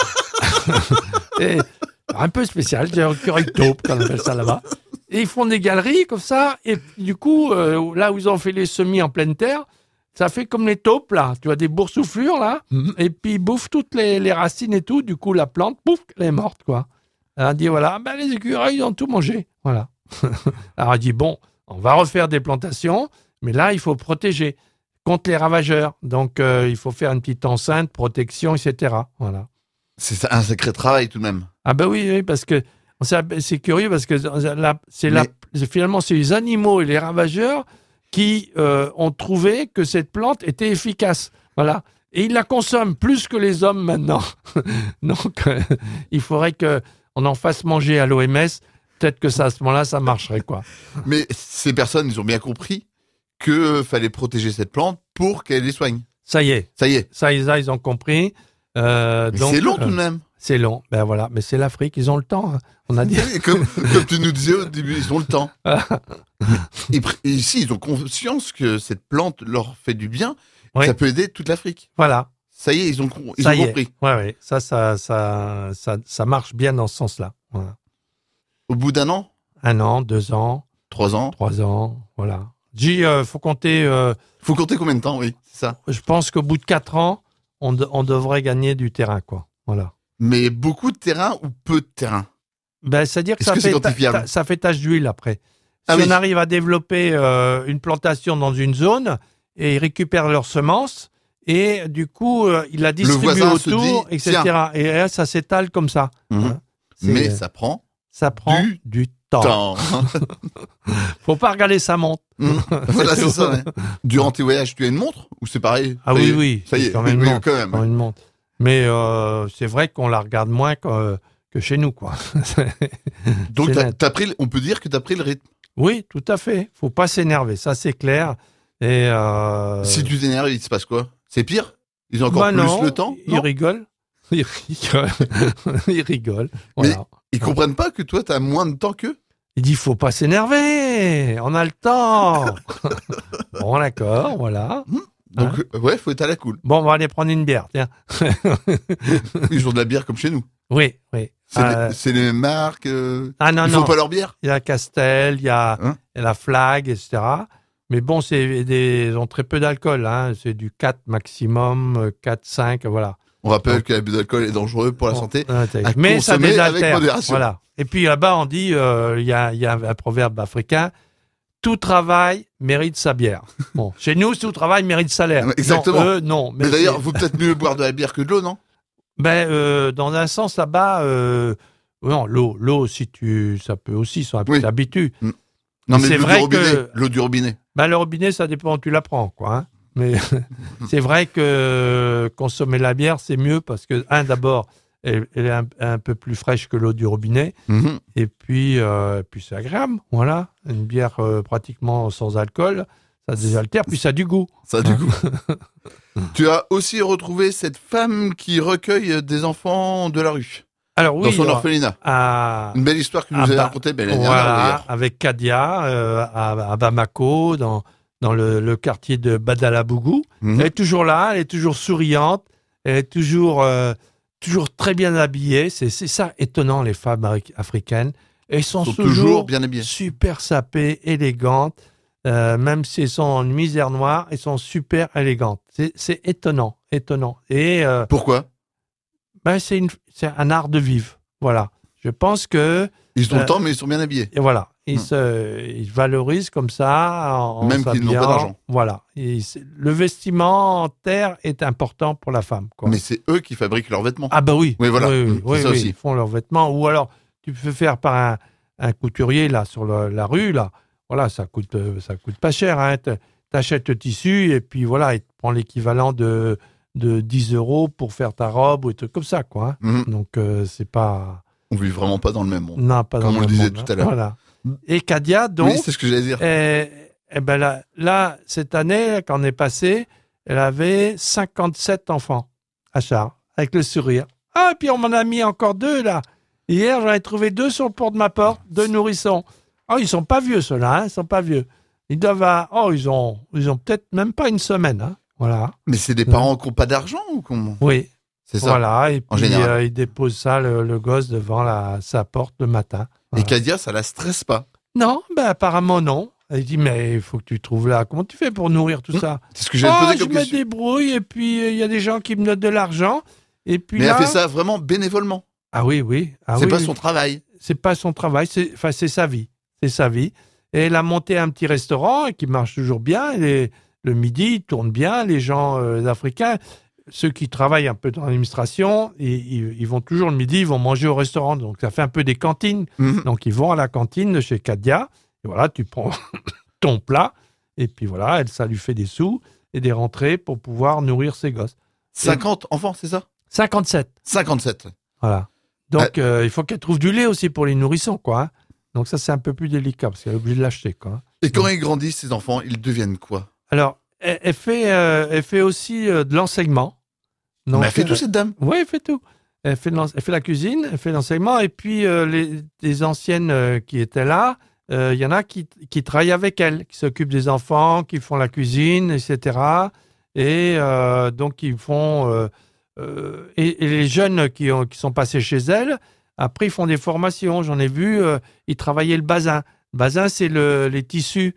Et, un peu spécial, c'est un écureuil taupe, qu'on appelle ça là-bas. Et ils font des galeries comme ça. Et du coup, là où ils ont fait les semis en pleine terre, ça fait comme les taupes, là. Tu vois, des boursouflures, là. Et puis, ils bouffent toutes les racines et tout. Du coup, la plante, pouf, elle est morte, quoi. Alors, on dit, voilà, les écureuils, ils ont tout mangé. Voilà. Alors, on dit, bon, on va refaire des plantations, mais là, il faut protéger contre les ravageurs. Donc, il faut faire une petite enceinte, protection, etc. Voilà. C'est un sacré travail, tout de même. Ah oui, parce que c'est curieux, parce que finalement, c'est les animaux et les ravageurs qui ont trouvé que cette plante était efficace. Voilà. Et ils la consomment plus que les hommes maintenant. Donc, il faudrait qu'on en fasse manger à l'OMS. Peut-être que à ce moment-là, ça marcherait, quoi. Mais ces personnes, ils ont bien compris qu'il fallait protéger cette plante pour qu'elle les soigne. Ça y est. Ça, ils ont compris. Mais donc, c'est long tout de même. C'est long, voilà. Mais c'est l'Afrique, ils ont le temps. Hein. On a dit. comme tu nous disais au début, ils ont le temps. Et ici, ils ont conscience que cette plante leur fait du bien. Oui. Ça peut aider toute l'Afrique. Voilà. Ça y est, ils ont compris. Oui. Ça marche bien dans ce sens-là. Voilà. Au bout d'un an? 1 an, 2 ans. 3 ans? 3 ans, voilà. Faut compter. Faut compter combien de temps, oui, c'est ça. Je pense qu'au bout de 4 ans, on devrait gagner du terrain, quoi. Voilà. Mais beaucoup de terrain ou peu de terrain? C'est-à-dire que ça fait tache d'huile après. Si on arrive à développer une plantation dans une zone et ils récupèrent leurs semences et du coup, il la distribue voisin se autour, dit, etc. tiens. Et là, ça s'étale comme ça. Mhm. Hein. Mais ça prend ça prend du temps. temps. Faut pas regarder sa montre. Voilà, c'est ça. Ouais. Durant tes voyages, tu as une montre ou c'est pareil? Ah Ça y oui, est. oui. Ça y est, Quand même, oui, montre, quand même. quand une montre. Mais c'est vrai qu'on la regarde moins que chez nous, quoi. Donc, C'est net. on peut dire que tu as pris le rythme. Oui, tout à fait. Faut pas s'énerver, ça c'est clair. Et Si tu t'énerves, il se passe quoi? C'est pire? Ils ont encore bah plus non, le temps? ils Non, rigolent. Ils rigolent. Ils rigolent. Voilà. ils comprennent pas que toi, tu as moins de temps qu'eux? Il dit, faut pas s'énerver, on a le temps. Bon, d'accord, voilà. Donc, ouais, faut être à la cool. Bon, on va aller prendre une bière, tiens. Ils ont de la bière comme chez nous. Oui, oui. C'est les mêmes marques. Ah non, Ils font non. pas leur bière? Il y a Castel, il y a Hein? la Flag, etc. Mais bon, ils ont très peu d'alcool. Hein. C'est du 4 maximum, 4, 5, voilà. On rappelle que l'abus d'alcool est dangereux pour la Bon, santé. mais ça consommer avec désaltère. modération. Voilà. Et puis là-bas, on dit, il y a un proverbe africain, tout travail mérite sa bière. Bon, chez nous, tout travail mérite salaire. Exactement. Non, eux, non. Mais d'ailleurs, vaut peut-être mieux boire de la bière que de l'eau, non? Dans un sens là-bas, non, l'eau, ça peut aussi, ça Oui. t'habitues. Non, Mais mais c'est l'eau du vrai robinet. que- L'eau du robinet. Le robinet, ça dépend où tu la prends, quoi. Hein. Mais c'est vrai que consommer la bière, c'est mieux parce que, d'abord, elle est un peu plus fraîche que l'eau du robinet. Mhm. Et puis c'est agréable, voilà. Une bière pratiquement sans alcool, ça désaltère, puis ça a du goût. Ça, du coup. Tu as aussi retrouvé cette femme qui recueille des enfants de la rue. Alors oui, Dans son orphelinat. Une belle histoire que vous avez racontée l'année dernière, voilà, d'ailleurs. avec Kadia à Bamako, dans le quartier de Badalabougou. Mhm. Elle est toujours là, elle est toujours souriante, elle est toujours très bien habillée. C'est ça étonnant, les femmes africaines. Elles sont Ils sont toujours bien habillées. super sapées, élégantes. Même si elles sont en misère noire, elles sont super élégantes. C'est étonnant. Et Pourquoi? c'est un art de vivre. Voilà. Je pense que Ils ont le temps, mais ils sont bien habillés. et voilà, ils valorisent comme ça en Même qu'ils n'ont pas s'habillant. d'argent. Voilà. Le vestimentaire est important pour la femme. Quoi. Mais c'est eux qui fabriquent leurs vêtements. Ah bah oui. Oui, voilà. Oui, C'est ça aussi. Ils font leurs vêtements. Ou alors, tu peux faire par un couturier là sur la rue là. Voilà, ça coûte pas cher. Hein. T'achètes le tissu et puis voilà, il te prend l'équivalent de 10 € pour faire ta robe ou des trucs comme ça, quoi. Hein. Mhm. Donc c'est pas. On vit vraiment pas dans le même monde. Non, pas Comme dans on le le disait monde, tout à l'heure. Voilà. Et Kadia, donc, Oui, c'est ce que j'allais dire. là, cette année, quand on est passé, elle avait 57 enfants à Chartres, avec le sourire. Ah, et puis on m'en a mis encore 2, là. Hier, j'en ai trouvé 2 sur le port de ma porte, 2 nourrissons. Oh, ils sont pas vieux, ceux-là, hein, ils sont pas vieux. Ils doivent ils ont peut-être même pas une semaine, hein. Voilà. Mais c'est des parents qui n'ont pas d'argent ou comment? Oui. C'est ça. Voilà. Et en puis, général. ils déposent ça, le gosse, devant sa porte le matin. Et Voilà. Kadia, ça la stresse pas. Non, apparemment non. Elle dit, mais il faut que tu trouves là. Comment tu fais pour nourrir tout ça? C'est ce que j'allais te poser Je comme me question. débrouille et puis il y a des gens qui me donnent de l'argent. Et puis Mais là... elle fait ça vraiment bénévolement. Ah oui, oui. Ah, C'est oui, pas oui. son travail. C'est pas son travail, c'est sa vie. C'est sa vie. Et elle a monté un petit restaurant qui marche toujours bien. Le midi, il tourne bien. Les gens les Africains, ceux qui travaillent un peu dans l'administration, ils vont toujours le midi, ils vont manger au restaurant. Donc ça fait un peu des cantines. Mhm. Donc ils vont à la cantine de chez Kadia. Et voilà, tu prends ton plat. Et puis voilà, ça lui fait des sous et des rentrées pour pouvoir nourrir ses gosses. 50 enfants, c'est ça? 57. 57. Voilà. Donc, il faut qu'elle trouve du lait aussi pour les nourrissons, quoi. Hein. Donc ça, c'est un peu plus délicat parce qu'elle est obligée de l'acheter, quoi. Et quand ils grandissent, ces enfants, ils deviennent quoi? Alors, elle fait aussi de l'enseignement. Donc, Mais elle fait tout, cette dame. Oui, elle fait tout. Elle fait la cuisine, elle fait l'enseignement. Et puis, les anciennes qui étaient là, il y en a qui travaillent avec elle, qui s'occupent des enfants, qui font la cuisine, etc. Et donc, ils font... et les jeunes qui sont passés chez elle, après, ils font des formations. J'en ai vu, ils travaillaient le bazin. Le bazin, c'est les tissus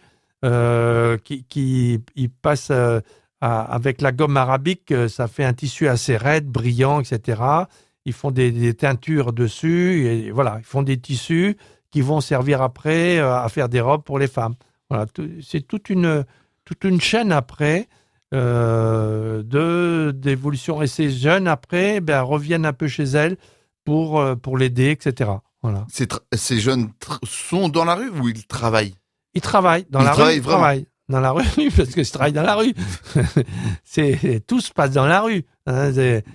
qui ils passent avec la gomme arabique. Ça fait un tissu assez raide, brillant, etc. Ils font des teintures dessus. Et voilà, ils font des tissus qui vont servir après à faire des robes pour les femmes. Voilà, c'est toute une chaîne après. d'évolution. Et ces jeunes, après, reviennent un peu chez elles pour l'aider, etc. Voilà. Ces jeunes sont dans la rue ou ils travaillent? Ils travaillent dans la rue. Ils travaillent dans la rue parce qu'ils travaillent dans la rue. Tout se passe dans la rue. Hein,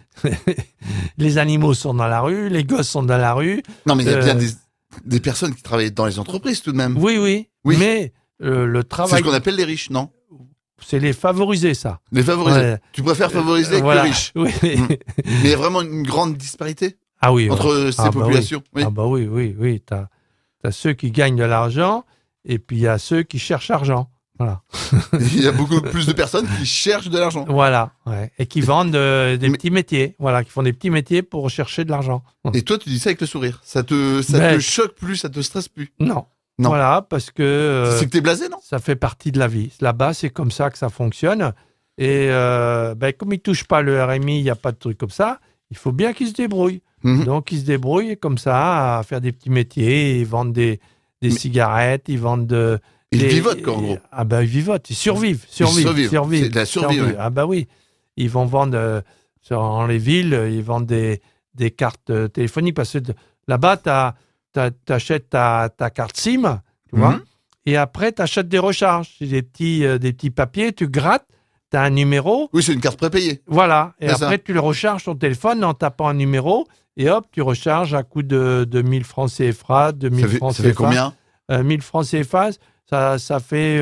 les animaux sont dans la rue, les gosses sont dans la rue. Non, mais il y a bien des personnes qui travaillent dans les entreprises tout de même. Oui. Mais le travail... C'est ce qu'on appelle les riches, non? C'est les favorisés, ça. Les favorisés. Ouais. Tu préfères favoriser que les riches. Oui. Mais il y a vraiment une grande disparité entre ces populations. Oui. Ah bah oui. T'as ceux qui gagnent de l'argent et puis il y a ceux qui cherchent l'argent. Voilà. Il y a beaucoup plus de personnes qui cherchent de l'argent. Voilà, ouais. Et qui vendent des petits métiers. Voilà, qui font des petits métiers pour chercher de l'argent. Et toi, tu dis ça avec le sourire. Ça te choque plus, ça te stresse plus. Non. Voilà, parce que... c'est que t'es blasé, non? Ça fait partie de la vie. Là-bas, c'est comme ça que ça fonctionne. Et comme ils ne touchent pas le RMI, il n'y a pas de truc comme ça, il faut bien qu'ils se débrouillent. Donc, ils se débrouillent comme ça à faire des petits métiers. Ils vendent des cigarettes, ils vendent... Ils vivotent, quoi, en gros. Ah ben, ils vivotent, ils survivent. C'est de la survie, ouais. Ah ben oui. Ils vont vendre, dans les villes, ils vendent des cartes téléphoniques parce que là-bas, t'achètes ta carte SIM, tu vois, et après, t'achètes des recharges. C'est des petits papiers, tu grattes, t'as un numéro. Oui, c'est une carte prépayée. Voilà. Et après, tu le recharges ton téléphone en tapant un numéro, et hop, tu recharges à coût de 1000 francs CFA, 2000 francs CFA. Ça fait combien 1000 francs CFA, ça fait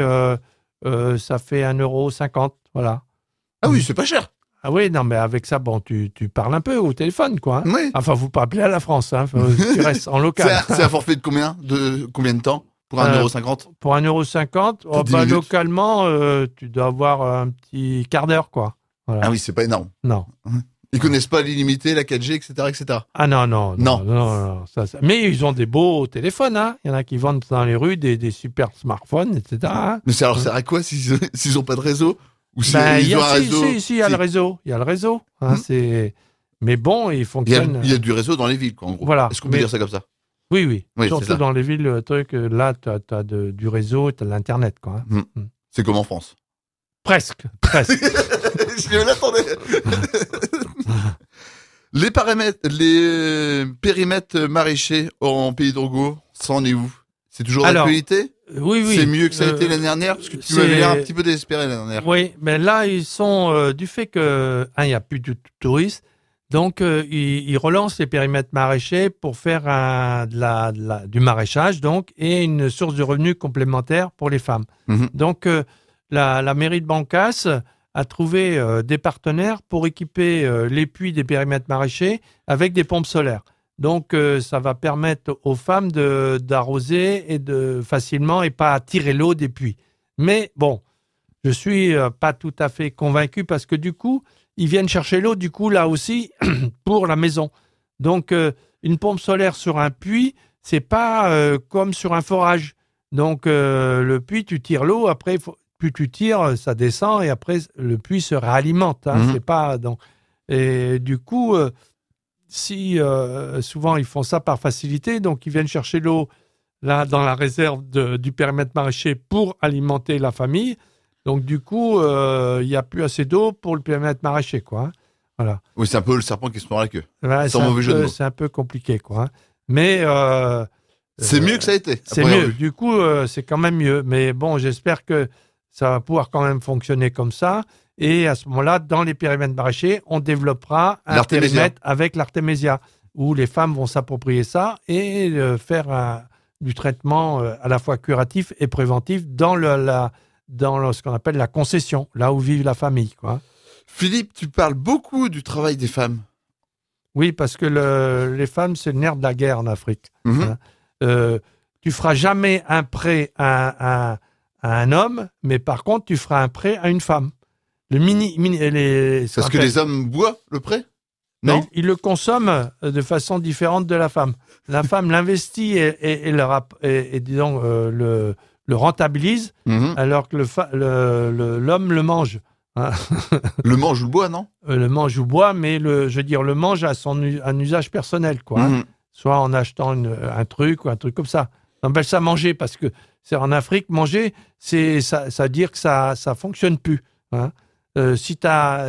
1,50 €, voilà. Ah oui, c'est pas cher. Ah oui, non, mais avec ça, bon, tu parles un peu au téléphone, quoi. Hein. Oui. Enfin, vous pas appeler à la France, hein. Tu restes en local. C'est un forfait de combien de temps pour 1,50 €? Pour 1,50 €, localement, tu dois avoir un petit quart d'heure, quoi. Voilà. Ah oui, c'est pas énorme. Non. Ils connaissent pas l'illimité, la 4G, etc. Ah non. Ça. Mais ils ont des beaux téléphones, hein. Il y en a qui vendent dans les rues des super smartphones, etc. Hein. Mais ça leur sert à quoi s'ils ont pas de réseau? Ou ils ont un réseau? Il y a le réseau. Il y a le réseau. Hein, mais bon, il fonctionne. Il y a du réseau dans les villes, quoi, en gros. Voilà. Est-ce qu'on peut dire ça comme ça? Oui. Surtout dans les villes, là, tu as du réseau, tu as de l'Internet, quoi. Hein. C'est comme en France. Presque. Je l'attendais. Les périmètres maraîchers en Pays d'Orgo, ça en est où? C'est toujours d'actualité? Oui. C'est mieux que ça a été l'année dernière? Parce que tu m'avais l'air un petit peu désespéré l'année dernière. Oui, mais là, ils sont du fait que, il n'y a plus de touristes, donc ils relancent les périmètres maraîchers pour faire du maraîchage, donc, et une source de revenus complémentaire pour les femmes. Donc, la mairie de Bancas a trouvé des partenaires pour équiper les puits des périmètres maraîchers avec des pompes solaires. Donc, ça va permettre aux femmes d'arroser facilement et pas à tirer l'eau des puits. Mais bon, je suis pas tout à fait convaincu parce que du coup, ils viennent chercher l'eau, du coup, là aussi, pour la maison. Donc, une pompe solaire sur un puits, c'est pas comme sur un forage. Donc, le puits, tu tires l'eau, après, plus tu tires, ça descend et après, le puits se réalimente. Hein, c'est pas, donc, et du coup... souvent ils font ça par facilité, donc ils viennent chercher l'eau là dans la réserve du périmètre maraîcher pour alimenter la famille. Donc du coup, il n'y a plus assez d'eau pour le périmètre maraîcher, quoi. Hein. Voilà. Oui, c'est un peu le serpent qui se mord la queue. Ouais, c'est un peu compliqué, quoi. Hein. Mais c'est mieux que ça a été. C'est mieux. Du coup, c'est quand même mieux. Mais bon, j'espère que ça va pouvoir quand même fonctionner comme ça. Et à ce moment-là, dans les périmètres maraîchers, on développera un périmètre avec l'artémésia, où les femmes vont s'approprier ça et faire du traitement à la fois curatif et préventif dans ce qu'on appelle la concession, là où vit la famille, quoi. Philippe, tu parles beaucoup du travail des femmes. Oui, parce que les femmes, c'est le nerf de la guerre en Afrique. Tu feras jamais un prêt à un homme, mais par contre, tu feras un prêt à une femme. Parce que les hommes boivent le prêt? Non, ils le consomment de façon différente de la femme. La femme l'investit et disons, le rentabilise, alors que l'homme le mange. Hein. Le mange ou le boit, non? Le mange ou boit, mais le mange à un usage personnel, quoi. Hein. Soit en achetant un truc ou un truc comme ça. On appelle ça manger parce que en Afrique, manger, ça veut dire que ça fonctionne plus. Hein. Si t'as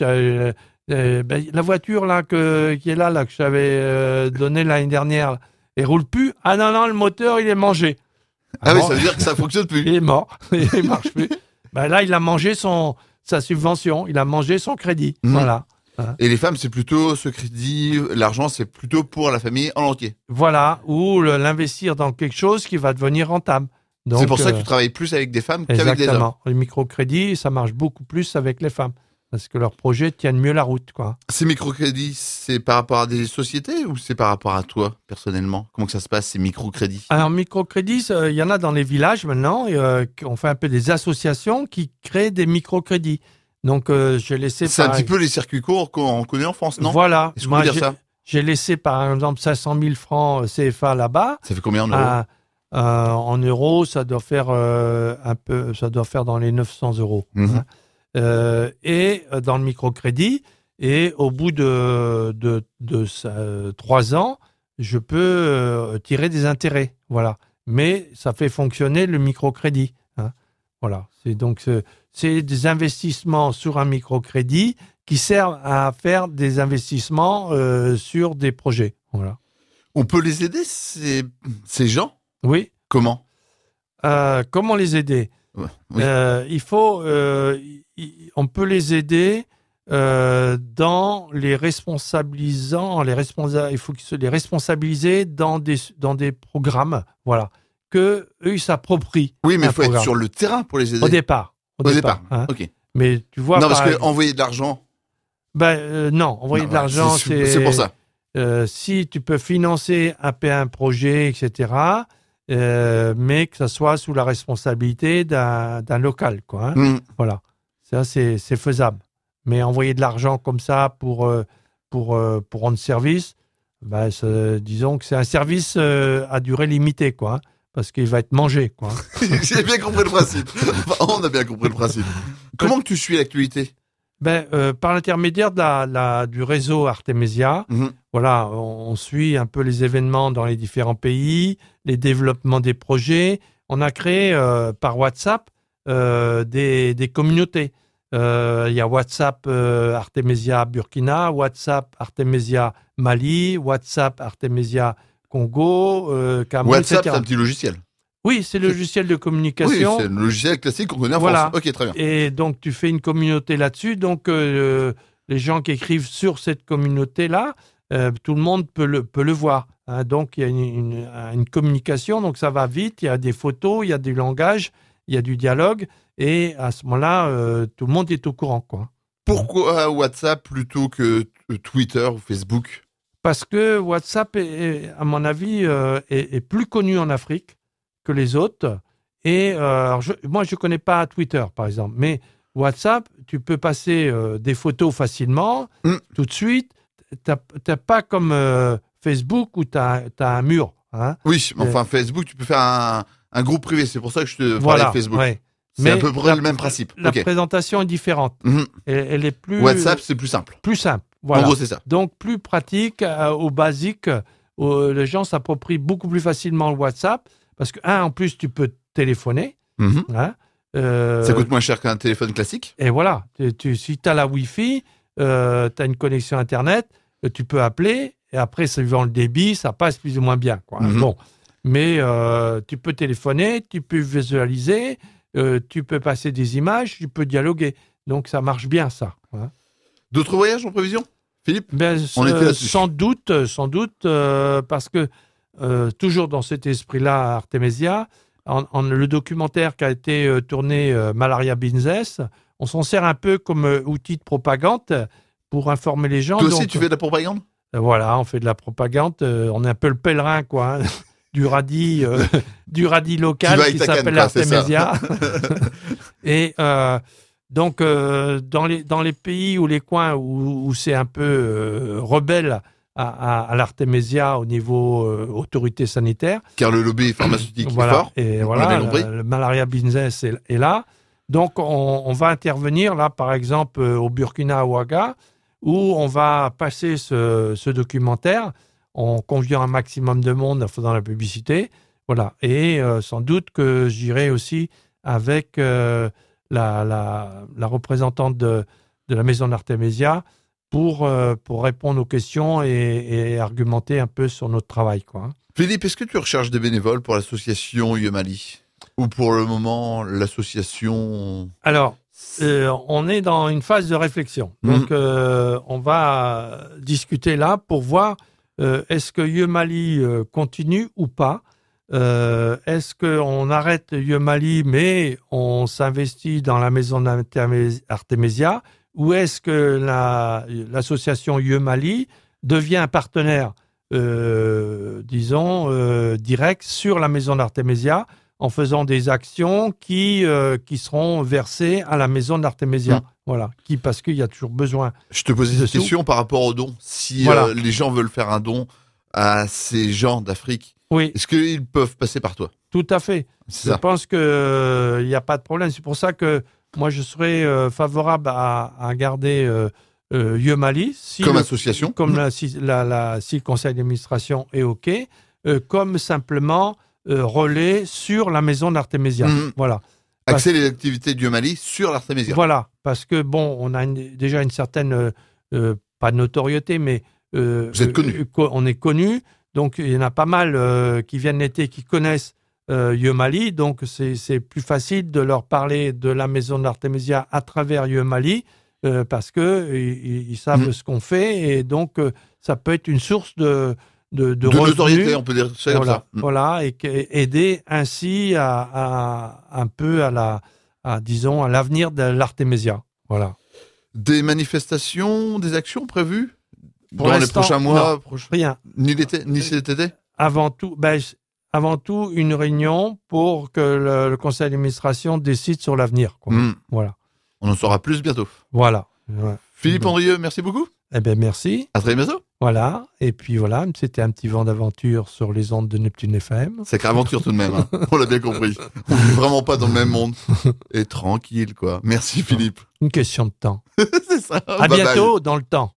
la voiture là qui est là que je t'avais donnée l'année dernière, elle roule plus. Ah non, le moteur il est mangé. Ah oui, ça veut dire que ça fonctionne plus. Il est mort, il marche plus. Là, il a mangé sa subvention, il a mangé son crédit. Voilà. Et les femmes, c'est plutôt ce crédit, l'argent, c'est plutôt pour la famille en entier. Voilà, ou l'investir dans quelque chose qui va devenir rentable. Donc, c'est pour ça que tu travailles plus avec des femmes qu'avec des hommes. Exactement. Les microcrédits, ça marche beaucoup plus avec les femmes. Parce que leurs projets tiennent mieux la route, quoi. Ces microcrédits, c'est par rapport à des sociétés ou c'est par rapport à toi, personnellement? Comment que ça se passe, ces microcrédits? Alors, microcrédits, il y en a dans les villages maintenant. On fait un peu des associations qui créent des microcrédits. Donc, j'ai laissé... C'est un petit peu les circuits courts qu'on connaît en France, non? Voilà. Est-ce qu'on peut dire ça? J'ai laissé, par exemple, 500 000 francs CFA là-bas. Ça fait combien en euros? En euros, ça doit faire ça doit faire dans les 900 euros. Mmh. Et dans le microcrédit, et au bout de 3 ans, je peux tirer des intérêts, voilà. Mais ça fait fonctionner le microcrédit, hein. Voilà. C'est des investissements sur un microcrédit qui servent à faire des investissements sur des projets, voilà. On peut les aider, ces gens? Oui. Comment? Comment les aider? Oui. On peut les aider dans les responsabilisant, il faut qu'ils les responsabiliser dans des programmes, voilà, que eux ils s'approprient. Oui, mais il faut être sur le terrain pour les aider. Au départ. Hein. Ok. Mais tu vois. Non, parce qu'envoyer de l'argent. Non, envoyer de l'argent, c'est pour ça. Si tu peux financer un projet, etc. Mais que ça soit sous la responsabilité d'un local, quoi. Hein. Voilà, ça c'est faisable. Mais envoyer de l'argent comme ça pour rendre service, disons que c'est un service à durée limitée, quoi. Hein, parce qu'il va être mangé, quoi. J'ai bien compris le principe. Enfin, on a bien compris le principe. Comment que tu suis l'actualité? Par l'intermédiaire du réseau Artemisia, voilà, on suit un peu les événements dans les différents pays, les développements des projets. On a créé par WhatsApp des communautés. Il y a WhatsApp Artemisia Burkina, WhatsApp Artemisia Mali, WhatsApp Artemisia Congo, Cameroun, WhatsApp, etc. c'est un petit logiciel. Oui, c'est le logiciel de communication. Oui, c'est le logiciel classique qu'on connaît en voilà. France. Ok, très bien. Et donc, tu fais une communauté là-dessus. Donc, les gens qui écrivent sur cette communauté-là, tout le monde peut le voir. Hein. Donc, il y a une communication. Donc, ça va vite. Il y a des photos, il y a du langage, il y a du dialogue. Et à ce moment-là, tout le monde est au courant, quoi. Pourquoi WhatsApp plutôt que Twitter ou Facebook? Parce que WhatsApp, à mon avis, est plus connu en Afrique que les autres. Et moi, je ne connais pas Twitter, par exemple. Mais WhatsApp, tu peux passer des photos facilement, tout de suite. Tu n'as pas comme Facebook où tu as un mur. Hein. Oui, enfin, Facebook, tu peux faire un groupe privé. C'est pour ça que je te parlais de Facebook. Ouais. C'est à peu près le même principe. La présentation est différente. Elle est plus... WhatsApp, c'est plus simple. Plus simple. Voilà. En gros, c'est ça. Donc, plus pratique, au basique. Les gens s'approprient beaucoup plus facilement le WhatsApp. Parce que, en plus, tu peux téléphoner. Hein, ça coûte moins cher qu'un téléphone classique. Et voilà. Si tu as la Wi-Fi, tu as une connexion Internet, tu peux appeler. Et après, suivant le débit, ça passe plus ou moins bien, quoi. Bon. Mais tu peux téléphoner, tu peux visualiser, tu peux passer des images, tu peux dialoguer. Donc, ça marche bien, ça. Hein. D'autres voyages en prévision, Philippe? On était là-dessus. Sans doute, parce que toujours dans cet esprit-là, Artemisia, le documentaire qui a été tourné Malaria Business, on s'en sert un peu comme outil de propagande pour informer les gens. Toi aussi, tu fais de la propagande? Voilà, on fait de la propagande. On est un peu le pèlerin, quoi. Hein, du radis local qui s'appelle Artemisia. Et donc, dans les pays ou les coins où c'est un peu rebelle à l'Artemisia au niveau autorité sanitaire. Car le lobby pharmaceutique est fort. Et voilà, le Malaria Business est là. Donc, on va intervenir, là, par exemple, au Burkina Ouaga, où on va passer ce documentaire en conviant un maximum de monde en faisant la publicité. Voilà. Et sans doute que j'irai aussi avec la représentante de la maison d'Artémisia pour répondre aux questions et argumenter un peu sur notre travail, quoi. Philippe, est-ce que tu recherches des bénévoles pour l'association Yemali? Ou pour le moment, l'association... Alors, on est dans une phase de réflexion. Donc, on va discuter là pour voir est-ce que Yemali continue ou pas. Est-ce qu'on arrête Yemali mais on s'investit dans la maison d'Artémisia, ou est-ce que l'association Yemali devient un partenaire, direct sur la maison d'Artémisia en faisant des actions qui seront versées à la maison d'Artémisia. Voilà, parce qu'il y a toujours besoin. Je te posais cette question par rapport aux dons. Si les gens veulent faire un don à ces gens d'Afrique, oui, est-ce qu'ils peuvent passer par toi? Tout à fait. Je pense qu'il n'y a pas de problème. C'est pour ça que moi, je serais favorable à garder Yemali. Comme association. Comme si le conseil d'administration est OK, comme simplement relais sur la maison d'Artémisia. Voilà. Axer les activités de Yemali sur l'Artémisia. Voilà, parce que on a déjà une certaine, pas de notoriété, mais vous êtes connu. On est connu, donc il y en a pas mal qui viennent l'été, qui connaissent Yemali, donc c'est plus facile de leur parler de la maison d'Artémisia à travers Yemali, parce que ils savent ce qu'on fait, et donc ça peut être une source de notoriété, on peut dire ça comme ça. Voilà, et aider ainsi un peu à l'avenir de l'Artémisia. Voilà. Des manifestations, des actions prévues pour dans les prochains mois? Rien. Ni cet été? Avant tout, une réunion pour que le conseil d'administration décide sur l'avenir, quoi. Voilà. On en saura plus bientôt. Voilà. Ouais. Philippe Andrieux, merci beaucoup. Eh bien, merci. À très bientôt. Voilà, et puis voilà, c'était un petit vent d'aventure sur les ondes de Neptune FM. Sacrée aventure tout de même, hein. On l'a bien compris. On n'est vraiment pas dans le même monde. Et tranquille, quoi. Merci Philippe. Une question de temps. C'est ça. À bientôt dans le temps.